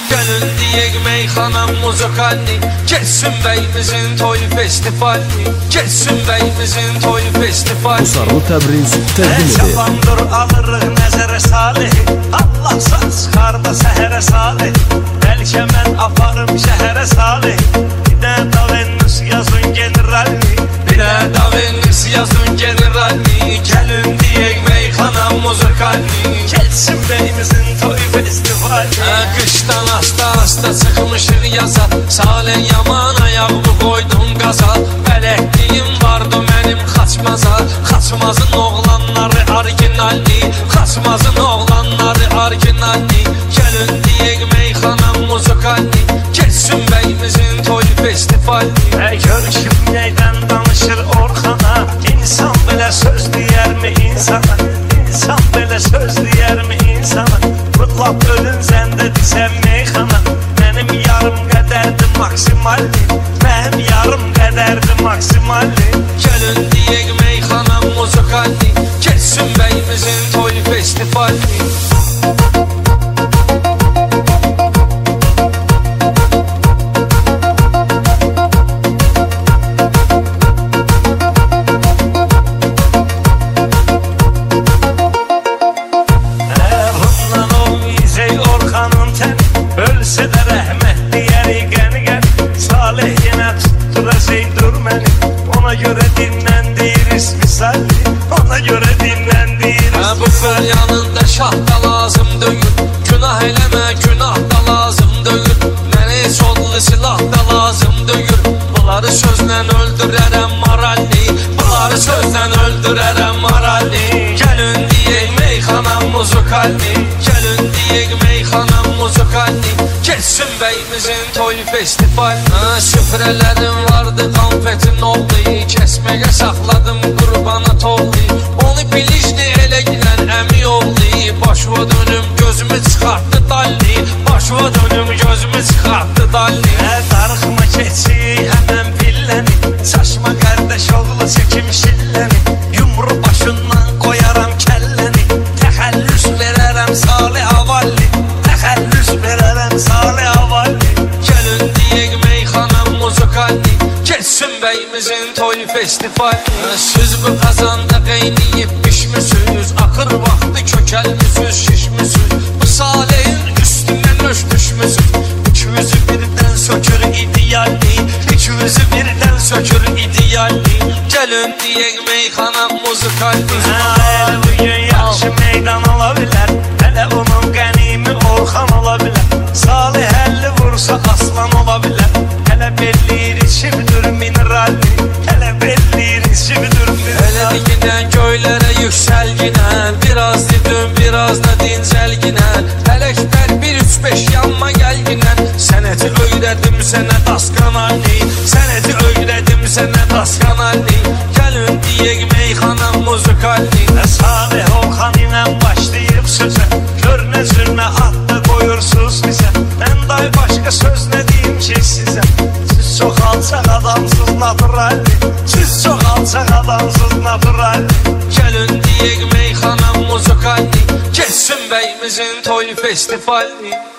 Gelin diyek meyxana muzikalni, geçsin beyimizin toy festivali, geçsin beyimizin toy festivali. Musarlı Təbriz təqdim edir. Çapandır alırıq nəzərə salih, Allah sağ çıxar da səhərə salih. Bəlkə mən aparım şəhərə salih. Bir də da Venüs yazın generalni, bir də da Venüs yazın generalni. Gelin diyek meyxana muzikalni, geçsin beyimizin toy festivali. Qışdan asta çıxmışıq yaza, Salən yaman ayağımı qoydum qaza. Bələkdiyim vardı mənim Xaçmaza, Xaçmazın oğlanları orijinalni, Xaçmazın oğlanları orijinalni. Gəlin deyək meyxana muzikalni, geçsin bəyimizin toy festivali. Gör kim neydən danışır Orxana, İnsan belə söz deyərmi insana, İnsan belə söz deyərmi insana. Fırlap ölün səndə disəm meyxana, mənim yarım qədərdir maksimalli, mənim yarım qədərdir maksimalli. Gəlin deyək meyxana muzikalni, geçsin bəyimizin toy festivali. Ölsə də rəhmət deyərik qəni-qəni, Salih yenə tutturacaqdır məni. Ona görə dinləndir ismi Salih, ona görə dinləndir ismi Bu fəryanında şah da lazım döyür, günah eləmə günah da lazım döyür. Mənə heç odlu silah da lazım döyür. Bunları sözlə öldürərəm moralni, bunları sözlə öldürərəm moralni. Gəlin deyək meyxana muzikalni, gəlin deyək meyxana muzikalni, geçsin bəyimizin toy festivali. Şifrələrim vardı konfetin oldu, kesməyə saxladım qurbana toldu. Onu bilişdi elə gilən əmi oldu, başva dönüm gözümü çıxartdı dalli, başva dönüm gözümü çıxartdı dalli. Darıxma keçi həmən pilləni, saçma qardaş oğlu çəkim şilləni. Yumru başından qoyaram kəlləni, təxəllüs verərəm Salih avalli, təxəllüs verərəm Salih avalli. Gəlin deyək meyxana muzikalni, geçsin bəyimizin toy festivali. Siz bu qazanda qeyniyib pişmisiniz, axır vaxtı kökəlmisiniz, şişmisiniz. Bu Salihin üstündən öş düşmüsünüz. İkimizi birdən sökür idealli, ikimizi birdən sökür idealli. Gəlin deyək meyxana muzikalni. Bugün yaxşı meydan ola bilər, hələ onun qənimi Orxan ola bilər. Salih 50 vursa aslan ola bilər, hələ bellir içimdir mineralli, hələ bellir içimdir mineralli. Elə diginən göylərə yüksəlginən, biraz dedim biraz da dincəlginən. Ələkbər 1-3-5 yanma gəlginən, sənəti öyrədim sənə dasqanalli, sənəti öyrədim sənə dasqanalli. Gəlin deyək meyxana muzikalni. Salih Orxan ilə başlayıb sözə, gör nə zürnə addı qoyursunuz bizə. Mən day başqa söz nə deyim ki sizə. Siz çox alçaq adamsız naturalli, siz çox alçaq adamsız naturalli. Gəlin deyək meyxana muzikalni, geçsin bəyimizin toy festivali.